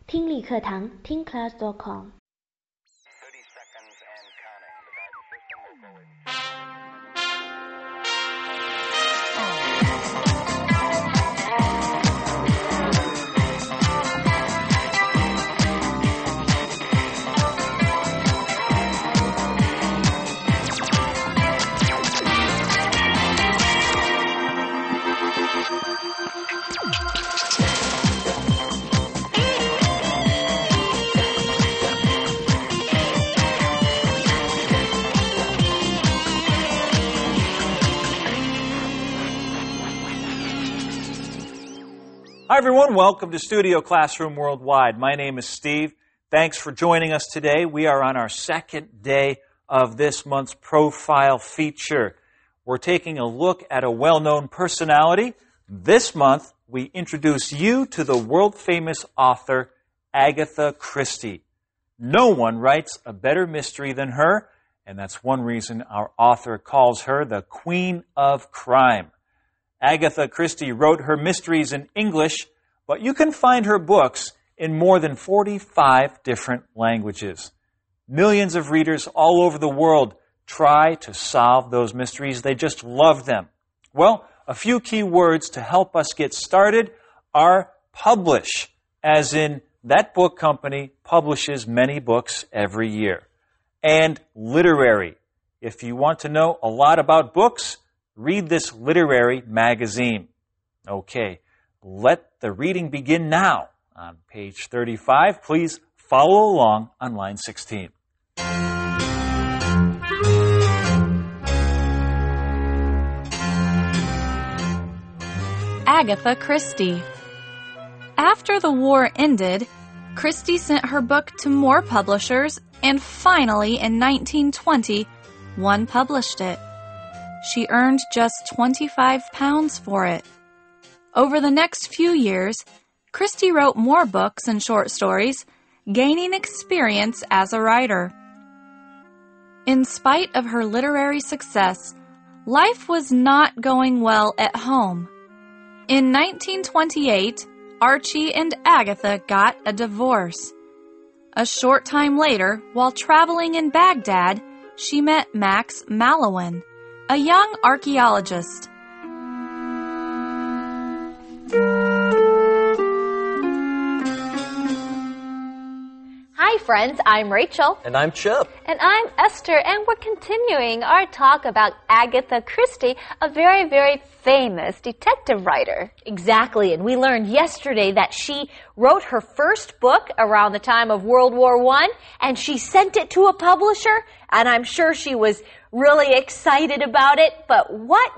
听力课堂听class.com。 Hi everyone, welcome to Studio Classroom Worldwide. My name is Steve. Thanks for joining us today. We are on our second day of this month's profile feature. We're taking a look at a well-known personality. This month, we introduce you to the world-famous author, Agatha Christie. No one writes a better mystery than her, and that's one reason our author calls her the Queen of Crime. Agatha Christie wrote her mysteries in English, but you can find her books in more than 45 different languages. Millions of readers all over the world try to solve those mysteries. They just love them. Well, a few key words to help us get started are publish, as in that book company publishes many books every year. And literary. If you want to know a lot about books, read this literary magazine. Okay, let the reading begin now. On page 35, please follow along on line 16. Agatha Christie. After the war ended, Christie sent her book to more publishers, and finally, in 1920, one published it. She earned just £25 for it. Over the next few years, Christie wrote more books and short stories, gaining experience as a writer. In spite of her literary success, life was not going well at home. In 1928, Archie and Agatha got a divorce. A short time later, while traveling in Baghdad, she met Max Mallowan, a young archaeologist. Hi friends, I'm Rachel. And I'm Chip. And I'm Esther, and we're continuing our talk about Agatha Christie, a very, very famous detective writer. Exactly, and we learned yesterday that she wrote her first book around the time of World War I, and she sent it to a publisher, and I'm sure she was really excited about it, but what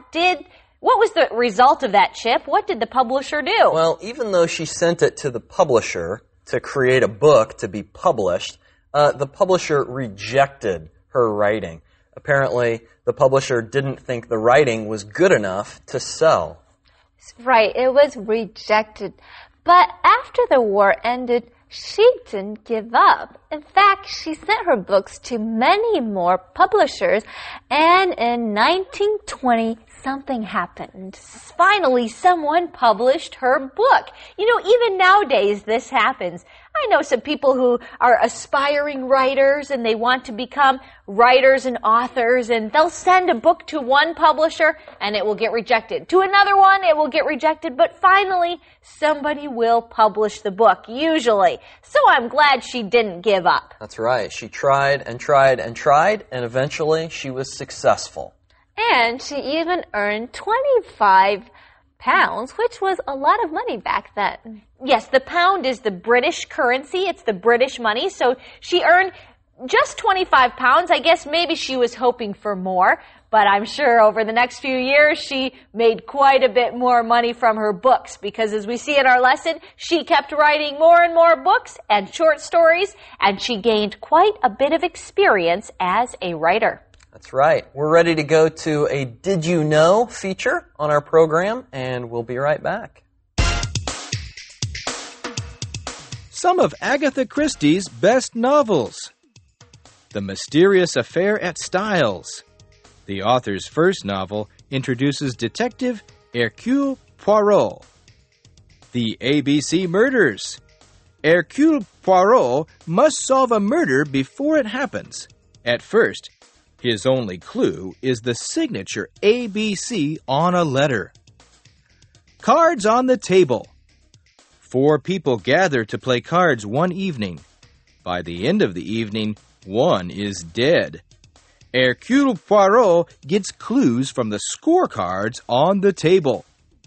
was the result of that, Chip? What did the publisher do? Well, even though she sent it to the publisher to create a book to be published, the publisher rejected her writing. Apparently, the publisher didn't think the writing was good enough to sell. Right, it was rejected. But after the war ended, she didn't give up. In fact, she sent her books to many more publishers, and in 1920, something happened. Finally, someone published her book. You know, even nowadays, this happens. I know some people who are aspiring writers and they want to become writers and authors, and they'll send a book to one publisher and it will get rejected. To another one, it will get rejected, but finally, somebody will publish the book, usually. So I'm glad she didn't give up. That's right. She tried and tried and tried, and eventually she was successful. And she even earned £25, which was a lot of money back then. Yes, the pound is the British currency. It's the British money. So she earned just £25. I guess maybe she was hoping for more. But I'm sure over the next few years, she made quite a bit more money from her books. Because as we see in our lesson, she kept writing more and more books and short stories. And she gained quite a bit of experience as a writer. That's right. We're ready to go to a Did You Know feature on our program, and we'll be right back. Some of Agatha Christie's best novels. The Mysterious Affair at Styles. The author's first novel introduces Detective Hercule Poirot. The ABC Murders. Hercule Poirot must solve a murder before it happens. At first, his only clue is the signature ABC on a letter. Cards on the table. 4 people gather to play cards one evening. By the end of the evening, one is dead. Hercule Poirot gets clues from the scorecards on the table.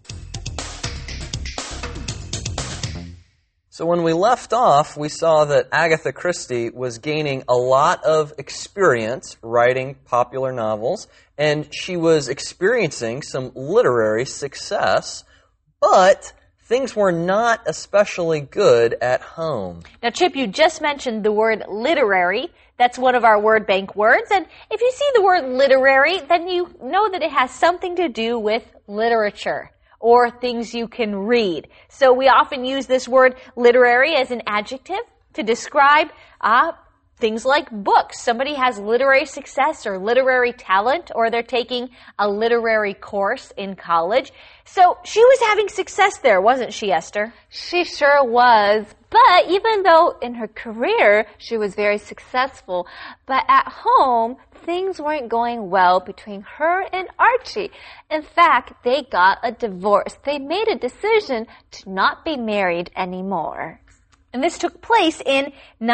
So when we left off, we saw that Agatha Christie was gaining a lot of experience writing popular novels, and she was experiencing some literary success, but things were not especially good at home. Now, Chip, you just mentioned the word literary. That's one of our word bank words, and if you see the word literary, then you know that it has something to do with literature, or things you can read. So we often use this word literary as an adjective to describe things like books. Somebody has literary success or literary talent, or they're taking a literary course in college. So she was having success there, wasn't she, Esther? She sure was. But even though in her career she was very successful, but at home things weren't going well between her and Archie. In fact, they got a divorce. They made a decision to not be married anymore. And this took place in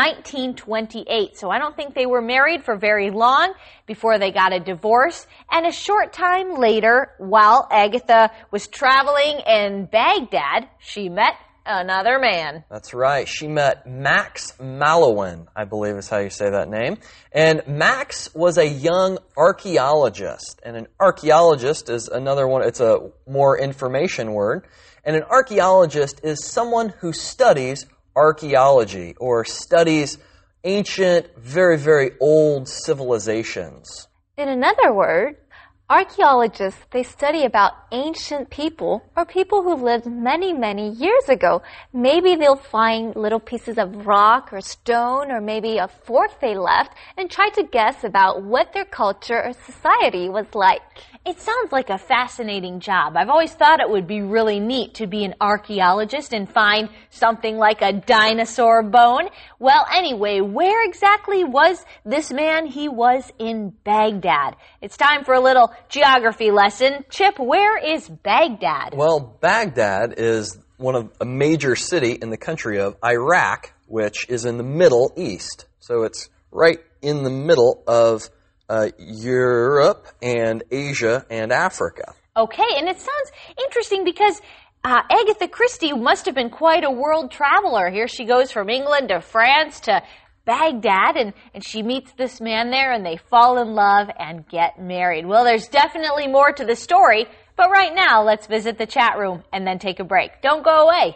1928. So I don't think they were married for very long before they got a divorce. And a short time later, while Agatha was traveling in Baghdad, she met another man. That's right. She met Max Mallowan, I believe is how you say that name. And Max was a young archaeologist. And an archaeologist is another one, it's a more information word. And an archaeologist is someone who studies archaeology or studies ancient, very, very old civilizations. In another word, archaeologists, they study about ancient people or people who lived many, many years ago. Maybe they'll find little pieces of rock or stone or maybe a fort they left and try to guess about what their culture or society was like. It sounds like a fascinating job. I've always thought it would be really neat to be an archaeologist and find something like a dinosaur bone. Well, anyway, where exactly was this man? He was in Baghdad. It's time for a little geography lesson. Chip, where is Baghdad? Well, Baghdad is a major city in the country of Iraq, which is in the Middle East. So it's right in the middle of Europe and Asia and Africa. Okay, and it sounds interesting because Agatha Christie must have been quite a world traveler. Here she goes from England to France to Baghdad, and she meets this man there, and they fall in love and get married. Well, there's definitely more to the story, but right now, let's visit the chat room and then take a break. Don't go away.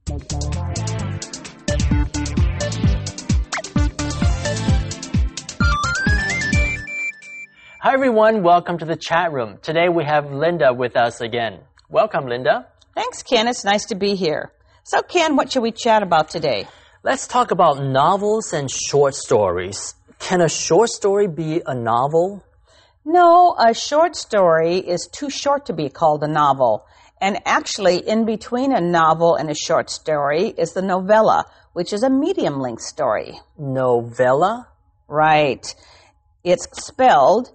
Hi everyone, welcome to the chat room. Today we have Linda with us again. Welcome, Linda. Thanks, Ken. It's nice to be here. So, Ken, what should we chat about today? Let's talk about novels and short stories. Can a short story be a novel? No, a short story is too short to be called a novel. And actually, in between a novel and a short story is the novella, which is a medium-length story. Novella? Right. It's spelled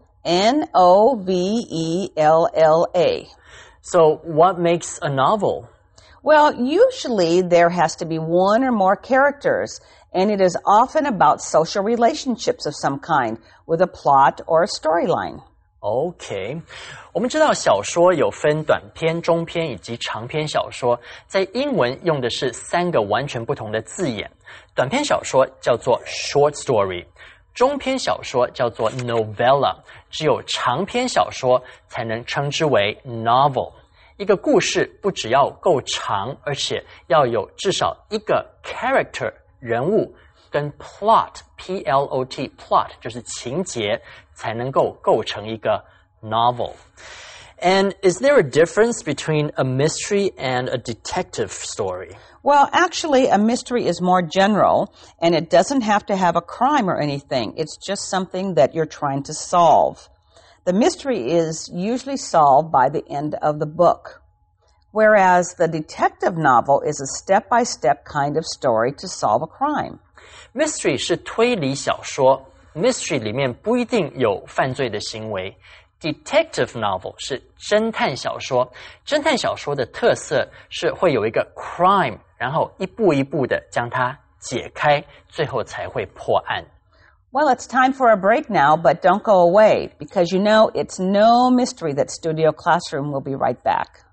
Novella. So what makes a novel? Well, usually there has to be one or more characters, and it is often about social relationships of some kind, with a plot or a storyline. OK， 我们知道小说有分短篇、中篇以及长篇小说，在英文用的是3个完全不同的字眼。短篇小说叫做 short story， 中篇小说叫做 novella， 只有长篇小说才能称之为 novel。一个故事不只要够长，而且要有至少一个 character 人物跟 plot P-L-O-T plot 就是情节才能够构成一个 novel. And is there a difference between a mystery and a detective story? Well, actually, a mystery is more general, and it doesn't have to have a crime or anything. It's just something that you're trying to solve. The mystery is usually solved by the end of the book. whereas the detective novel is a step-by-step kind of story to solve a crime. Mystery 是推理小说 ，Mystery 里面不一定有犯罪的行为。Detective novel 是侦探小说，侦探小说的特色是会有一个 crime， 然后一步一步的将它解开，最后才会破案。 Well, it's time for a break now, but don't go away, because you know it's no mystery that Studio Classroom will be right back.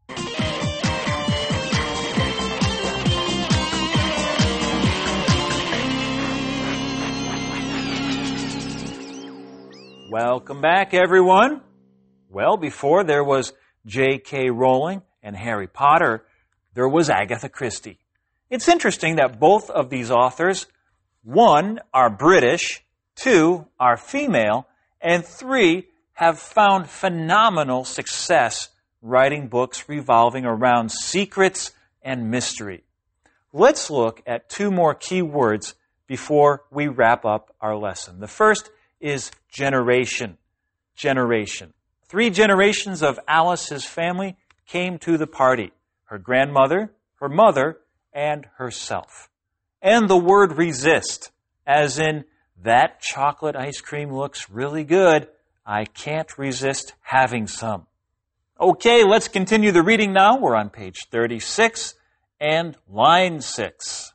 Welcome back, everyone. Well, before there was J.K. Rowling and Harry Potter, there was Agatha Christie. It's interesting that both of these authors, 1, are British, 2, are female, and 3, have found phenomenal success writing books revolving around secrets and mystery. Let's look at 2 more key words before we wrap up our lesson. The first is generation. Generation. 3 generations of Alice's family came to the party. Her grandmother, her mother, and herself. And the word resist, as in, that chocolate ice cream looks really good. I can't resist having some. Okay, let's continue the reading now. We're on page 36 and line 6.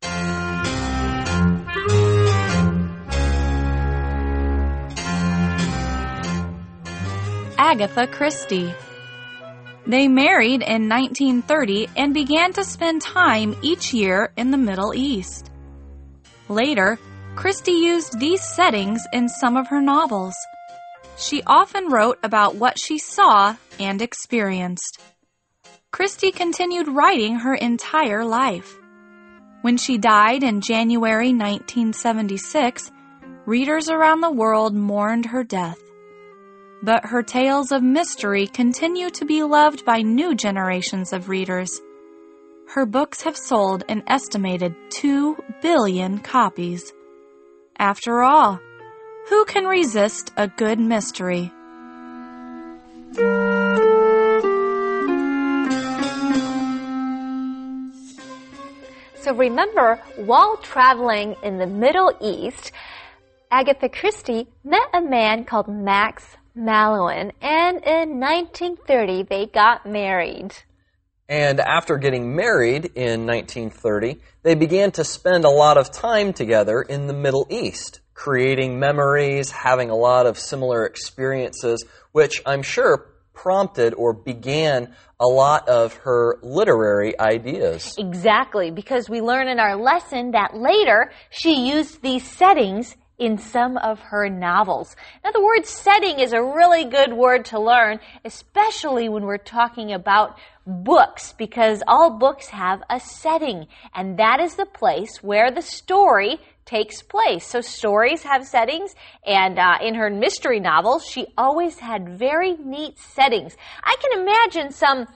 Agatha Christie. They married in 1930 and began to spend time each year in the Middle East. Later, Christie used these settings in some of her novels. She often wrote about what she saw and experienced. Christie continued writing her entire life. When she died in January 1976, readers around the world mourned her death. But her tales of mystery continue to be loved by new generations of readers. Her books have sold an estimated 2 billion copies. After all, who can resist a good mystery? So remember, while traveling in the Middle East, Agatha Christie met a man called Max Mallowan, and in 1930 they got married. And after getting married in 1930, they began to spend a lot of time together in the Middle East, creating memories, having a lot of similar experiences, which I'm sure prompted or began a lot of her literary ideas. Exactly, because we learn in our lesson that later she used these settings in some of her novels. Now, the word setting is a really good word to learn, especially when we're talking about books, because all books have a setting, and that is the place where the story takes place. So stories have settings, and in her mystery novels, she always had very neat settings. I can imagine some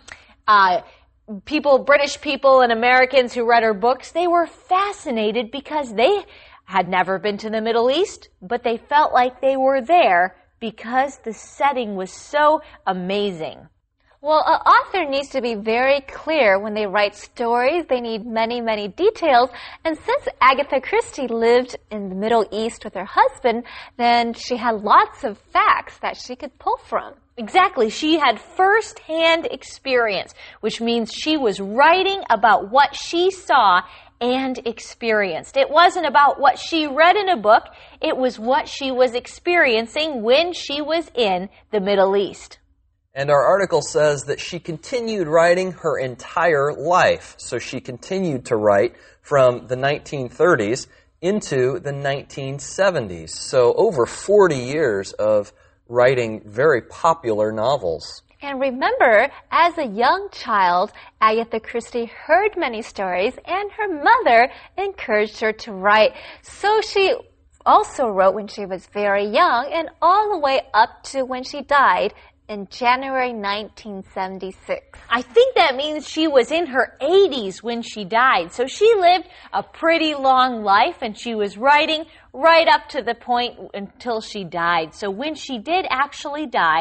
British people and Americans who read her books, they were fascinated because they had never been to the Middle East, but they felt like they were there because the setting was so amazing. Well, an author needs to be very clear when they write stories. They need many, many details. And since Agatha Christie lived in the Middle East with her husband, then she had lots of facts that she could pull from. Exactly. She had first-hand experience, which means she was writing about what she saw and experienced. It wasn't about what she read in a book. It was what she was experiencing when she was in the Middle East. And our article says that she continued writing her entire life. So she continued to write from the 1930s into the 1970s. So over 40 years of writing very popular novels. And remember, as a young child, Agatha Christie heard many stories, and her mother encouraged her to write. So she also wrote when she was very young, and all the way up to when she died in January 1976. I think that means she was in her 80s when she died. So she lived a pretty long life, and she was writing right up to the point until she died. So when she did actually die,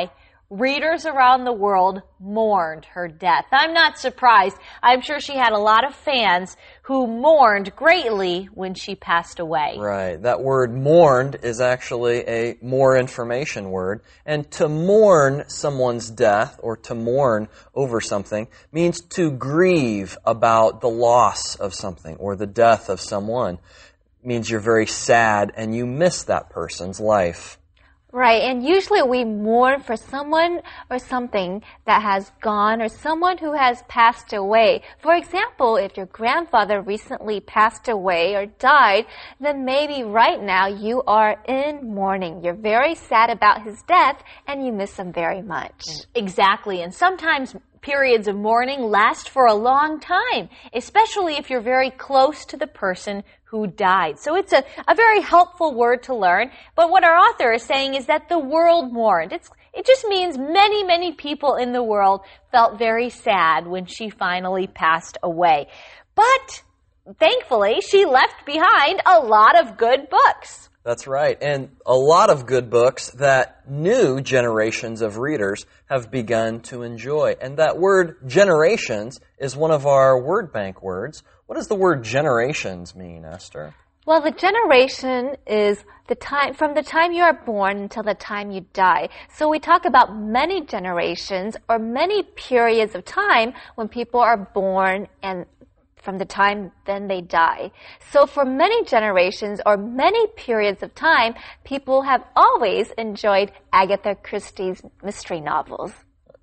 readers around the world mourned her death. I'm not surprised. I'm sure she had a lot of fans who mourned greatly when she passed away. Right. That word mourned is actually a more information word. And to mourn someone's death or to mourn over something means to grieve about the loss of something or the death of someone. It means you're very sad and you miss that person's life. Right, and usually we mourn for someone or something that has gone or someone who has passed away. For example, if your grandfather recently passed away or died, then maybe right now you are in mourning. You're very sad about his death and you miss him very much. Exactly, and sometimes periods of mourning last for a long time, especially if you're very close to the person who died. So it's a very helpful word to learn. But what our author is saying is that the world mourned. It just means many, many people in the world felt very sad when she finally passed away. But thankfully, she left behind a lot of good books. That's right. And a lot of good books that new generations of readers have begun to enjoy. And that word generations is one of our word bank words. What does the word generations mean, Esther? Well, the generation is the time from the time you are born until the time you die. So we talk about many generations or many periods of time when people are born and from the time then they die. So for many generations or many periods of time, people have always enjoyed Agatha Christie's mystery novels.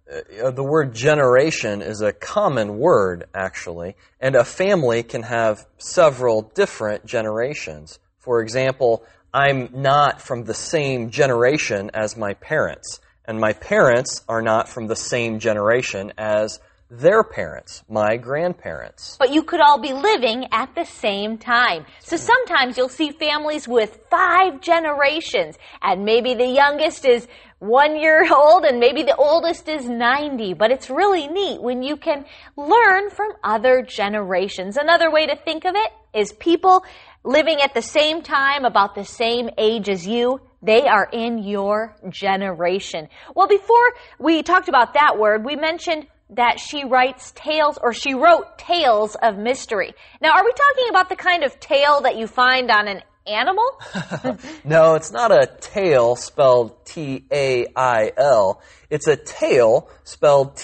The word generation is a common word, actually, and a family can have several different generations. For example, I'm not from the same generation as my parents, and my parents are not from the same generation as their parents, my grandparents. But you could all be living at the same time. So sometimes you'll see families with 5 generations, and maybe the youngest is 1 year old and maybe the oldest is 90. But it's really neat when you can learn from other generations. Another way to think of it is people living at the same time, about the same age as you. They are in your generation. Well, before we talked about that word, we mentioned that she writes tales, or she wrote tales of mystery. Now, are we talking about the kind of tale that you find on an animal? No, it's not a tale spelled T-A-I-L. It's a tale spelled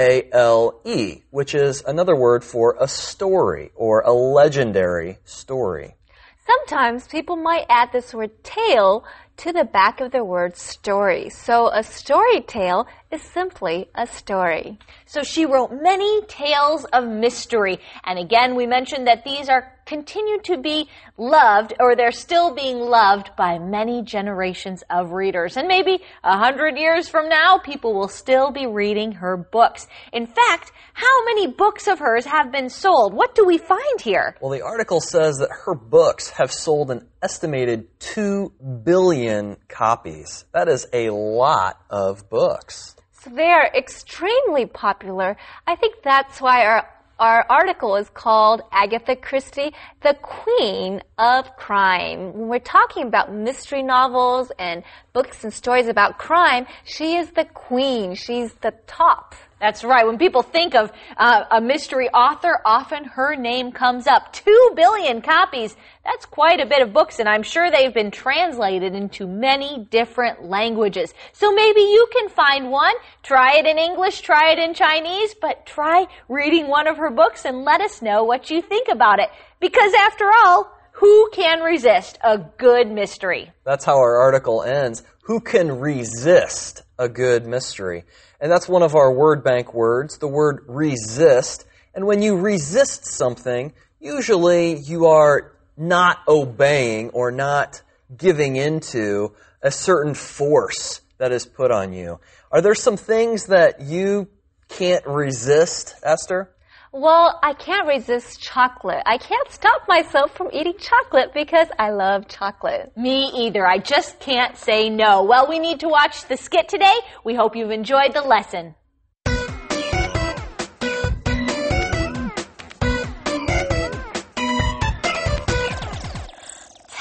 T-A-L-E, which is another word for a story or a legendary story. Sometimes people might add this word tale to the back of the word story. So a story tale is simply a story. So she wrote many tales of mystery. And again, we mentioned that these are continue to be loved, or they're still being loved by many generations of readers. And maybe 100 years from now, people will still be reading her books. In fact, how many books of hers have been sold? What do we find here? Well, the article says that her books have sold an estimated 2 billion copies. That is a lot of books. So they are extremely popular. I think that's why our article is called Agatha Christie, the Queen of Crime. When we're talking about mystery novels and books and stories about crime, she is the queen. She's the top. That's right. When people think of a mystery author, often her name comes up. 2 billion copies. That's quite a bit of books, and I'm sure they've been translated into many different languages. So maybe you can find one. Try it in English, try it in Chinese, but try reading one of her books and let us know what you think about it. Because after all, who can resist a good mystery? That's how our article ends. Who can resist a good mystery? And that's one of our word bank words, the word resist. And when you resist something, usually you are not obeying or not giving into a certain force that is put on you. Are there some things that you can't resist, Esther? Well, I can't resist chocolate. I can't stop myself from eating chocolate because I love chocolate. Me either. I just can't say no. Well, we need to watch the skit today. We hope you've enjoyed the lesson.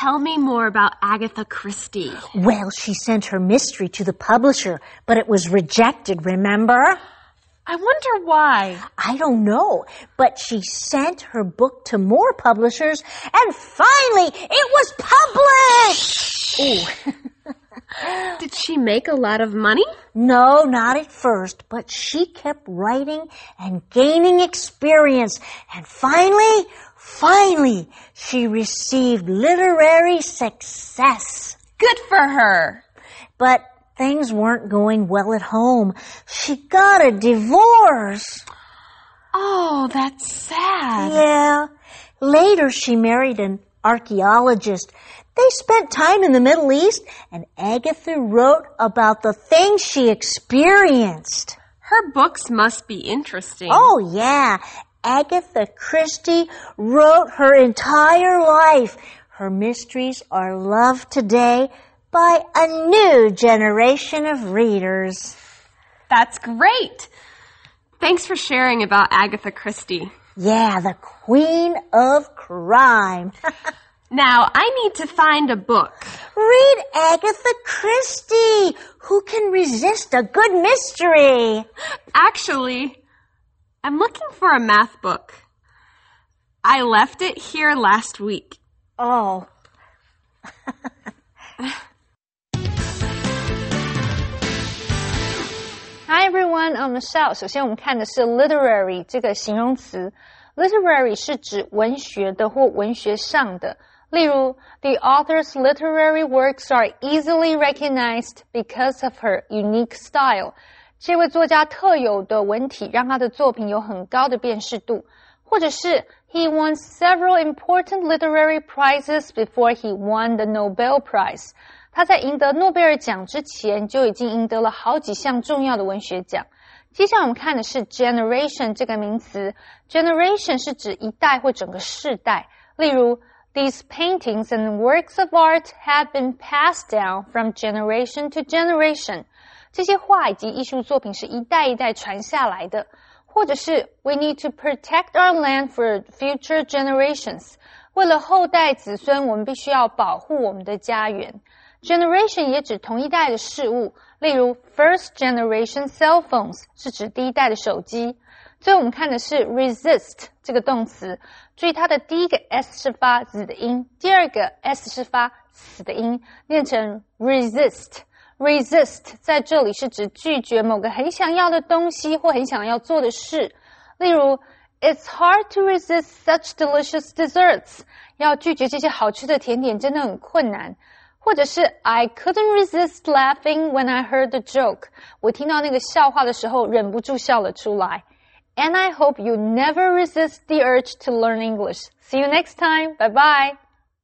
Tell me more about Agatha Christie. Well, she sent her mystery to the publisher, but it was rejected, remember? I wonder why. I don't know, but she sent her book to more publishers, and finally it was published! Ooh. Did she make a lot of money? No, not at first, but she kept writing and gaining experience, and finally, she received literary success. Good for her. But things weren't going well at home. She got a divorce. Oh, that's sad. Yeah. Later, she married an archaeologist. They spent time in the Middle East, and Agatha wrote about the things she experienced. Her books must be interesting. Oh, yeah. Agatha Christie wrote her entire life. Her mysteries are loved today by a new generation of readers. That's great. Thanks for sharing about Agatha Christie. Yeah, the queen of crime. Now, I need to find a book. Read Agatha Christie. Who can resist a good mystery? Actually, I'm looking for a math book. I left it here last week. Oh. Hi everyone, on the show. 首先我们看的是 literary 这个形容词。Literary 是指文学的或文学上的。例如 The author's literary works are easily recognized because of her unique style. 这位作家特有的文体让他的作品有很高的辨识度。或者是 He won several important literary prizes before he won the Nobel Prize. 他在赢得诺贝尔奖之前就已经赢得了好几项重要的文学奖。接下来我们看的是 generation 这个名词。Generation 是指一代或整个世代。例如These paintings and works of art have been passed down from generation to generation. 这些画以及艺术作品是一代一代传下来的。或者是 We need to protect our land for future generations. 为了后代子孙，我们必须要保护我们的家园。Generation 也指同一代的事物，例如 First generation cell phones 是指第一代的手机。最后我们看的是 resist 这个动词，注意它的第一个 s 是发 z 的音，第二个 s 是发 s 的音，念成 resist。Resist 在这里是指拒绝某个很想要的东西或很想要做的事。例如 It's hard to resist such delicious desserts. 要拒绝这些好吃的甜点真的很困难。或者是 I couldn't resist laughing when I heard the joke. 我听到那个笑话的时候忍不住笑了出来。And I hope you never resist the urge to learn English. See you next time. Bye-bye.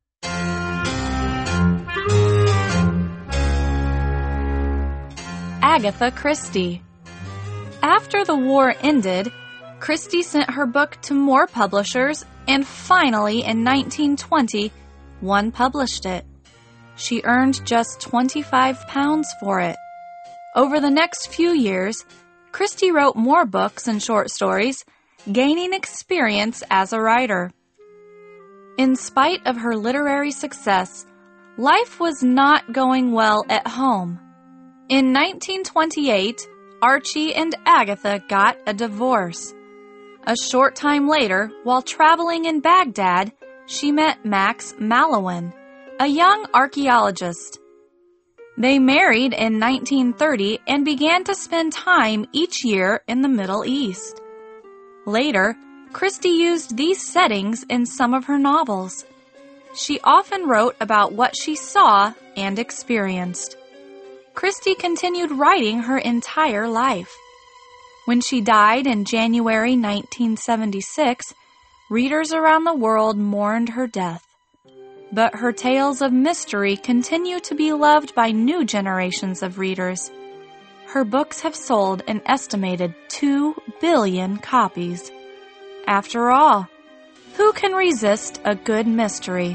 Agatha Christie. After the war ended, Christie sent her book to more publishers, and finally, in 1920, one published it. She earned just £25 for it. Over the next few years, Christie wrote more books and short stories, gaining experience as a writer. In spite of her literary success, life was not going well at home. In 1928, Archie and Agatha got a divorce. A short time later, while traveling in Baghdad, she met Max Mallowan, a young archaeologist. They married in 1930 and began to spend time each year in the Middle East. Later, Christie used these settings in some of her novels. She often wrote about what she saw and experienced. Christie continued writing her entire life. When she died in January 1976, readers around the world mourned her death. But her tales of mystery continue to be loved by new generations of readers. Her books have sold an estimated 2 billion copies. After all, who can resist a good mystery?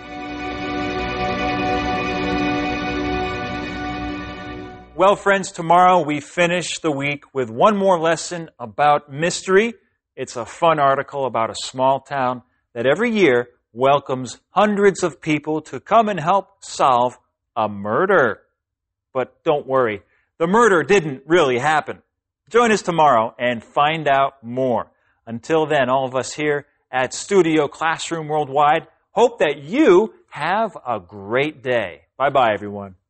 Well, friends, tomorrow we finish the week with one more lesson about mystery. It's a fun article about a small town that every year welcomes hundreds of people to come and help solve a murder. But don't worry, the murder didn't really happen. Join us tomorrow and find out more. Until then, all of us here at Studio Classroom Worldwide hope that you have a great day. Bye-bye, everyone.